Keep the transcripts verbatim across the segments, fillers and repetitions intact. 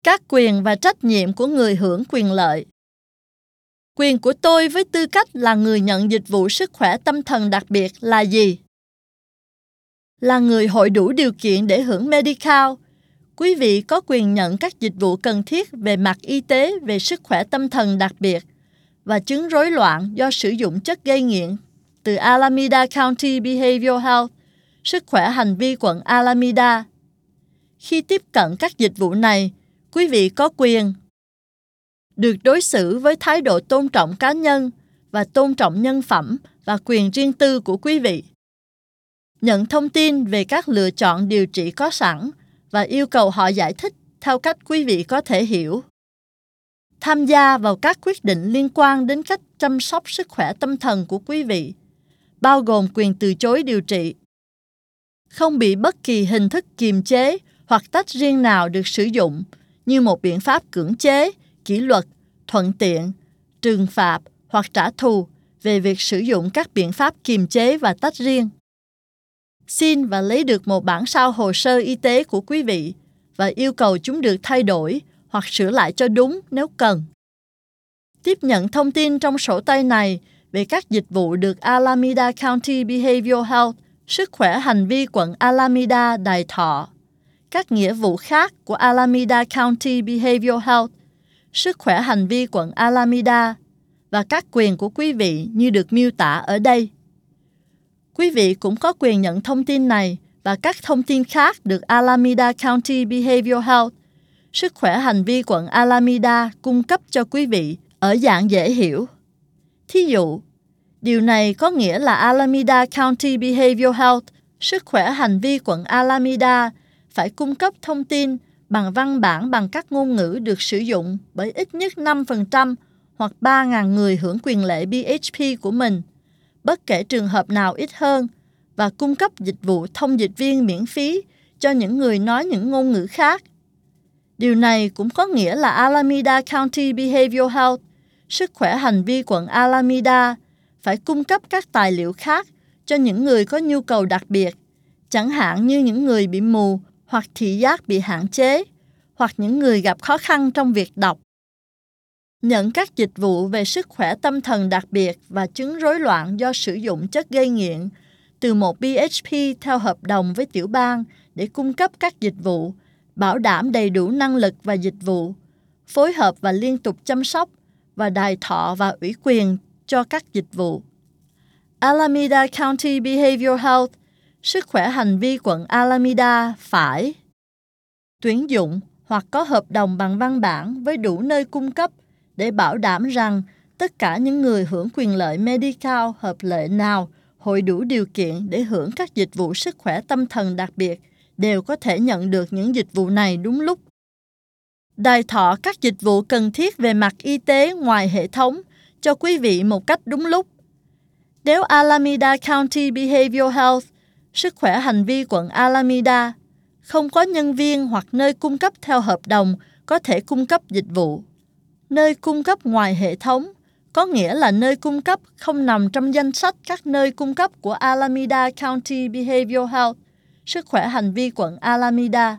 Các quyền và trách nhiệm của người hưởng quyền lợi. Quyền của tôi với tư cách là người nhận dịch vụ sức khỏe tâm thần đặc biệt là gì? Là người hội đủ điều kiện để hưởng Medi-Cal, quý vị có quyền nhận các dịch vụ cần thiết về mặt y tế về sức khỏe tâm thần đặc biệt và chứng rối loạn do sử dụng chất gây nghiện từ Alameda County Behavioral Health, sức khỏe hành vi quận Alameda. Khi tiếp cận các dịch vụ này, quý vị có quyền được đối xử với thái độ tôn trọng cá nhân và tôn trọng nhân phẩm và quyền riêng tư của quý vị. Nhận thông tin về các lựa chọn điều trị có sẵn và yêu cầu họ giải thích theo cách quý vị có thể hiểu. Tham gia vào các quyết định liên quan đến cách chăm sóc sức khỏe tâm thần của quý vị, bao gồm quyền từ chối điều trị. Không bị bất kỳ hình thức kiềm chế hoặc tách riêng nào được sử dụng như một biện pháp cưỡng chế, kỷ luật, thuận tiện, trừng phạt hoặc trả thù về việc sử dụng các biện pháp kiềm chế và tách riêng. Xin và lấy được một bản sao hồ sơ y tế của quý vị và yêu cầu chúng được thay đổi hoặc sửa lại cho đúng nếu cần. Tiếp nhận thông tin trong sổ tay này về các dịch vụ được Alameda County Behavioral Health, sức khỏe hành vi quận Alameda đài thọ. Các nghĩa vụ khác của Alameda County Behavioral Health, sức khỏe hành vi quận Alameda và các quyền của quý vị như được miêu tả ở đây. Quý vị cũng có quyền nhận thông tin này và các thông tin khác được Alameda County Behavioral Health, sức khỏe hành vi quận Alameda cung cấp cho quý vị ở dạng dễ hiểu. Thí dụ, điều này có nghĩa là Alameda County Behavioral Health, sức khỏe hành vi quận Alameda phải cung cấp thông tin bằng văn bản bằng các ngôn ngữ được sử dụng bởi ít nhất năm phần trăm hoặc ba nghìn người hưởng quyền lệ B H P của mình, bất kể trường hợp nào ít hơn, và cung cấp dịch vụ thông dịch viên miễn phí cho những người nói những ngôn ngữ khác. Điều này cũng có nghĩa là Alameda County Behavioral Health, sức khỏe hành vi quận Alameda phải cung cấp các tài liệu khác cho những người có nhu cầu đặc biệt, chẳng hạn như những người bị mù hoặc thị giác bị hạn chế, hoặc những người gặp khó khăn trong việc đọc. Nhận các dịch vụ về sức khỏe tâm thần đặc biệt và chứng rối loạn do sử dụng chất gây nghiện từ một B H P theo hợp đồng với tiểu bang để cung cấp các dịch vụ, bảo đảm đầy đủ năng lực và dịch vụ, phối hợp và liên tục chăm sóc và đài thọ và ủy quyền cho các dịch vụ. Alameda County Behavioral Health, sức khỏe hành vi quận Alameda phải tuyển dụng hoặc có hợp đồng bằng văn bản với đủ nơi cung cấp để bảo đảm rằng tất cả những người hưởng quyền lợi Medi-Cal hợp lệ nào hội đủ điều kiện để hưởng các dịch vụ sức khỏe tâm thần đặc biệt đều có thể nhận được những dịch vụ này đúng lúc. Đài thọ các dịch vụ cần thiết về mặt y tế ngoài hệ thống cho quý vị một cách đúng lúc. Nếu Alameda County Behavioral Health, sức khỏe hành vi quận Alameda, không có nhân viên hoặc nơi cung cấp theo hợp đồng có thể cung cấp dịch vụ. Nơi cung cấp ngoài hệ thống có nghĩa là nơi cung cấp không nằm trong danh sách các nơi cung cấp của Alameda County Behavioral Health, sức khỏe hành vi quận Alameda.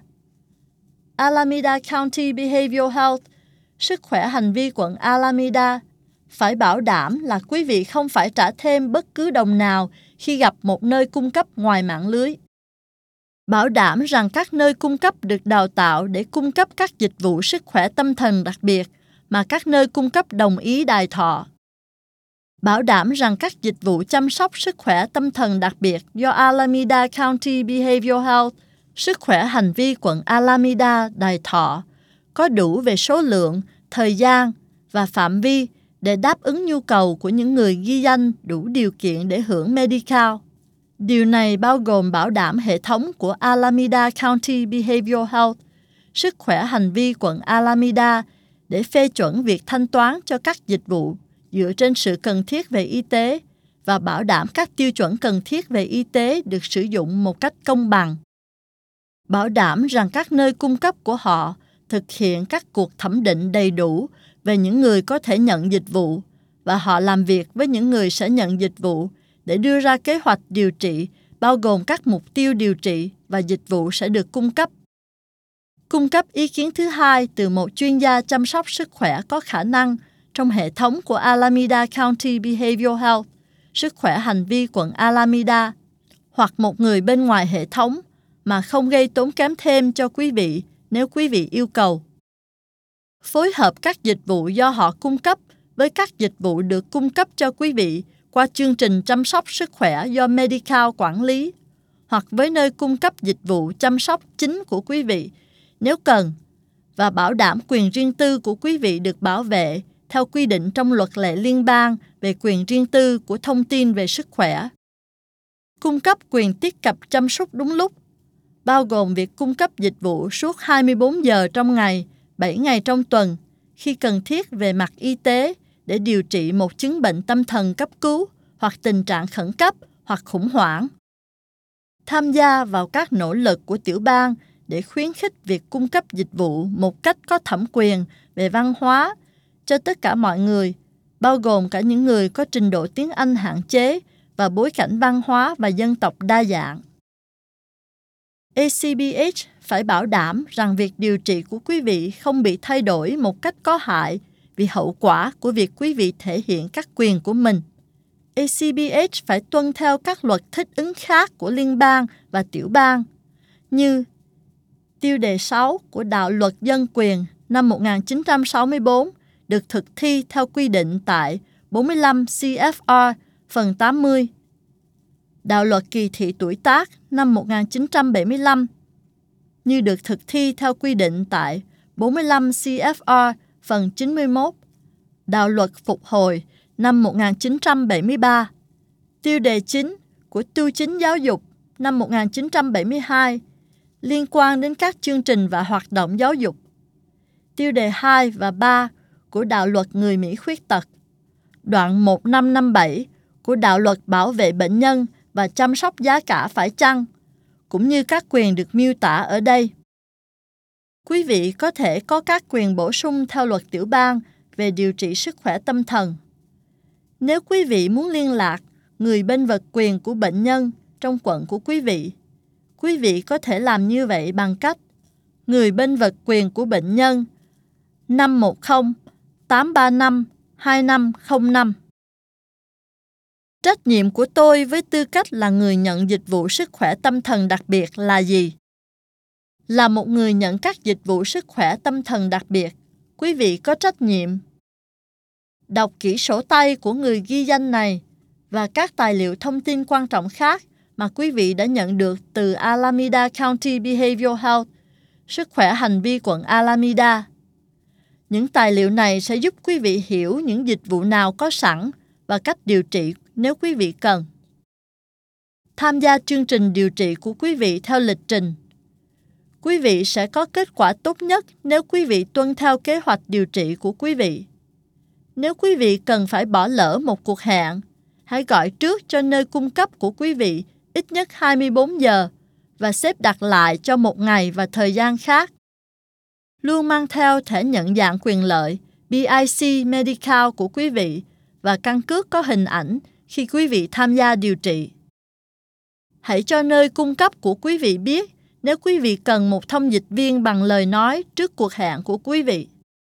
Alameda County Behavioral Health, sức khỏe hành vi quận Alameda phải bảo đảm là quý vị không phải trả thêm bất cứ đồng nào khi gặp một nơi cung cấp ngoài mạng lưới. Bảo đảm rằng các nơi cung cấp được đào tạo để cung cấp các dịch vụ sức khỏe tâm thần đặc biệt mà các nơi cung cấp đồng ý đài thọ. Bảo đảm rằng các dịch vụ chăm sóc sức khỏe tâm thần đặc biệt do Alameda County Behavioral Health, sức khỏe hành vi quận Alameda đài thọ có đủ về số lượng, thời gian và phạm vi để đáp ứng nhu cầu của những người ghi danh đủ điều kiện để hưởng Medi-Cal. Điều này bao gồm bảo đảm hệ thống của Alameda County Behavioral Health, sức khỏe hành vi quận Alameda để phê chuẩn việc thanh toán cho các dịch vụ dựa trên sự cần thiết về y tế và bảo đảm các tiêu chuẩn cần thiết về y tế được sử dụng một cách công bằng. Bảo đảm rằng các nơi cung cấp của họ thực hiện các cuộc thẩm định đầy đủ về những người có thể nhận dịch vụ và họ làm việc với những người sẽ nhận dịch vụ để đưa ra kế hoạch điều trị bao gồm các mục tiêu điều trị và dịch vụ sẽ được cung cấp. cung cấp ý kiến thứ hai từ một chuyên gia chăm sóc sức khỏe có khả năng trong hệ thống của Alameda County Behavioral Health, sức khỏe hành vi quận Alameda, hoặc một người bên ngoài hệ thống mà không gây tốn kém thêm cho quý vị nếu quý vị yêu cầu. Phối hợp các dịch vụ do họ cung cấp với các dịch vụ được cung cấp cho quý vị qua chương trình chăm sóc sức khỏe do Medi-Cal quản lý, hoặc với nơi cung cấp dịch vụ chăm sóc chính của quý vị nếu cần, và bảo đảm quyền riêng tư của quý vị được bảo vệ theo quy định trong luật lệ liên bang về quyền riêng tư của thông tin về sức khỏe. Cung cấp quyền tiết cập chăm sóc đúng lúc, bao gồm việc cung cấp dịch vụ suốt hai mươi bốn giờ trong ngày, bảy ngày trong tuần, khi cần thiết về mặt y tế để điều trị một chứng bệnh tâm thần cấp cứu hoặc tình trạng khẩn cấp hoặc khủng hoảng. Tham gia vào các nỗ lực của tiểu bang để khuyến khích việc cung cấp dịch vụ một cách có thẩm quyền về văn hóa cho tất cả mọi người, bao gồm cả những người có trình độ tiếng Anh hạn chế và bối cảnh văn hóa và dân tộc đa dạng. a xê bê hát phải bảo đảm rằng việc điều trị của quý vị không bị thay đổi một cách có hại vì hậu quả của việc quý vị thể hiện các quyền của mình. a xê bê hát phải tuân theo các luật thích ứng khác của liên bang và tiểu bang, như tiêu đề sáu của Đạo luật Dân quyền năm một nghìn chín trăm sáu mươi tư được thực thi theo quy định tại bốn mươi lăm xê ép rờ phần tám mươi, Đạo luật Kỳ thị tuổi tác năm một nghìn chín trăm bảy mươi lăm, như được thực thi theo quy định tại bốn mươi lăm xê ép rờ phần chín mươi mốt, Đạo luật Phục hồi năm một nghìn chín trăm bảy mươi ba, tiêu đề chín của Tưu chính giáo dục năm một nghìn chín trăm bảy mươi hai liên quan đến các chương trình và hoạt động giáo dục, tiêu đề hai và ba của Đạo luật Người Mỹ khuyết tật, đoạn một nghìn năm trăm năm mươi bảy của Đạo luật Bảo vệ bệnh nhân và chăm sóc giá cả phải chăng, cũng như các quyền được miêu tả ở đây. Quý vị có thể có các quyền bổ sung theo luật tiểu bang về điều trị sức khỏe tâm thần. Nếu quý vị muốn liên lạc người bên vật quyền của bệnh nhân trong quận của quý vị, quý vị có thể làm như vậy bằng cách người bên vật quyền của bệnh nhân năm một không tám ba năm hai năm không năm. Trách nhiệm của tôi với tư cách là người nhận dịch vụ sức khỏe tâm thần đặc biệt là gì? Là một người nhận các dịch vụ sức khỏe tâm thần đặc biệt, quý vị có trách nhiệm đọc kỹ sổ tay của người ghi danh này và các tài liệu thông tin quan trọng khác mà quý vị đã nhận được từ Alameda County Behavioral Health, sức khỏe hành vi quận Alameda. Những tài liệu này sẽ giúp quý vị hiểu những dịch vụ nào có sẵn và cách điều trị nếu quý vị cần. Tham gia chương trình điều trị của quý vị theo lịch trình. Quý vị sẽ có kết quả tốt nhất nếu quý vị tuân theo kế hoạch điều trị của quý vị. Nếu quý vị cần phải bỏ lỡ một cuộc hẹn, hãy gọi trước cho nơi cung cấp của quý vị ít nhất hai mươi bốn giờ và xếp đặt lại cho một ngày và thời gian khác. Luôn mang theo thẻ nhận dạng quyền lợi bê i xê Medi-Cal của quý vị và căn cước có hình ảnh khi quý vị tham gia điều trị. Hãy cho nơi cung cấp của quý vị biết nếu quý vị cần một thông dịch viên bằng lời nói trước cuộc hẹn của quý vị.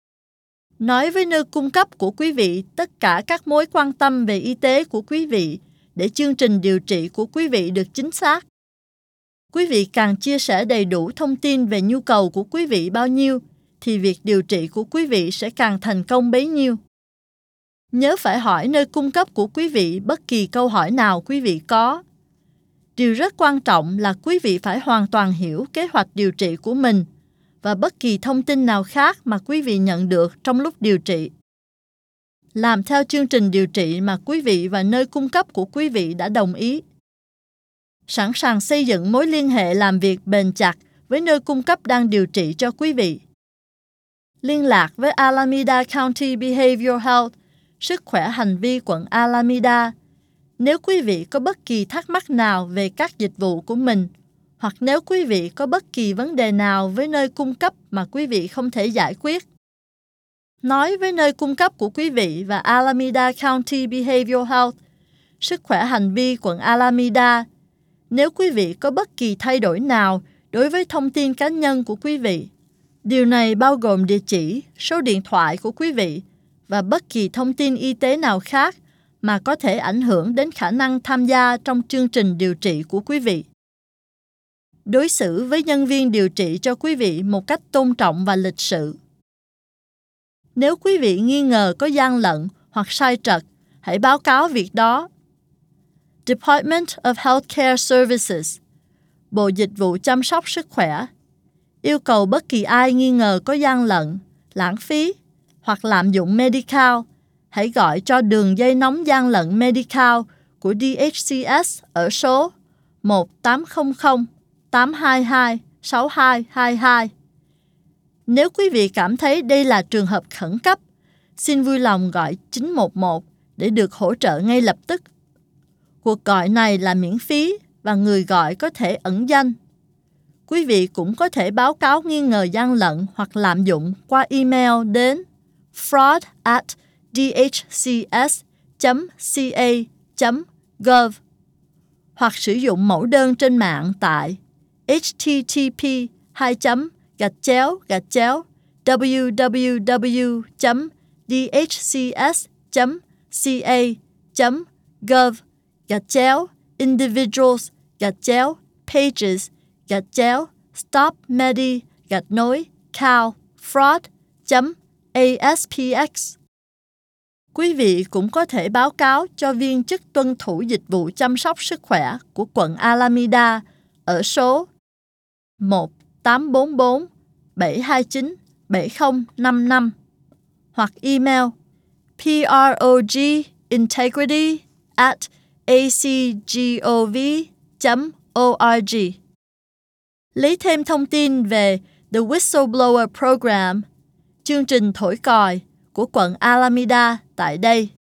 Nói với nơi cung cấp của quý vị tất cả các mối quan tâm về y tế của quý vị để chương trình điều trị của quý vị được chính xác. Quý vị càng chia sẻ đầy đủ thông tin về nhu cầu của quý vị bao nhiêu, thì việc điều trị của quý vị sẽ càng thành công bấy nhiêu. Nhớ phải hỏi nơi cung cấp của quý vị bất kỳ câu hỏi nào quý vị có. Điều rất quan trọng là quý vị phải hoàn toàn hiểu kế hoạch điều trị của mình và bất kỳ thông tin nào khác mà quý vị nhận được trong lúc điều trị. Làm theo chương trình điều trị mà quý vị và nơi cung cấp của quý vị đã đồng ý. Sẵn sàng xây dựng mối liên hệ làm việc bền chặt với nơi cung cấp đang điều trị cho quý vị. Liên lạc với Alameda County Behavioral Health, sức khỏe hành vi quận Alameda, nếu quý vị có bất kỳ thắc mắc nào về các dịch vụ của mình, hoặc nếu quý vị có bất kỳ vấn đề nào với nơi cung cấp mà quý vị không thể giải quyết. Nói với nơi cung cấp của quý vị và Alameda County Behavioral Health, sức khỏe hành vi quận Alameda, nếu quý vị có bất kỳ thay đổi nào đối với thông tin cá nhân của quý vị, Điều này bao gồm địa chỉ, số điện thoại của quý vị và bất kỳ thông tin y tế nào khác mà có thể ảnh hưởng đến khả năng tham gia trong chương trình điều trị của quý vị. Đối xử với nhân viên điều trị cho quý vị một cách tôn trọng và lịch sự. Nếu quý vị nghi ngờ có gian lận hoặc sai trật, hãy báo cáo việc đó. Department of Healthcare Services, Bộ Dịch vụ Chăm sóc Sức khỏe, yêu cầu bất kỳ ai nghi ngờ có gian lận, lãng phí hoặc lạm dụng Medi-Cal, hãy gọi cho đường dây nóng gian lận Medi-Cal của đê hát xê ét ở số một tám không không tám hai hai sáu hai hai hai. Nếu quý vị cảm thấy đây là trường hợp khẩn cấp, xin vui lòng gọi chín một một để được hỗ trợ ngay lập tức. Cuộc gọi này là miễn phí và người gọi có thể ẩn danh. Quý vị cũng có thể báo cáo nghi ngờ gian lận hoặc lạm dụng qua email đến fraud at d h c s chấm c a chấm gov hoặc sử dụng mẫu đơn trên mạng tại h t t p hai gạch chéo gạch chéo w w w chấm d h c s chấm c a chấm gov gạch chéo individuals gạch chéo pages gạch chéo stop medi gạch nối cal fraud chấm aspx. Quý vị cũng có thể báo cáo cho viên chức tuân thủ dịch vụ chăm sóc sức khỏe của quận Alameda ở số một tám bốn bốn bảy hai chín bảy không năm năm hoặc email progintegrity at acgov chấm org. Lấy thêm thông tin về The Whistleblower Program, chương trình thổi còi của quận Alameda tại đây.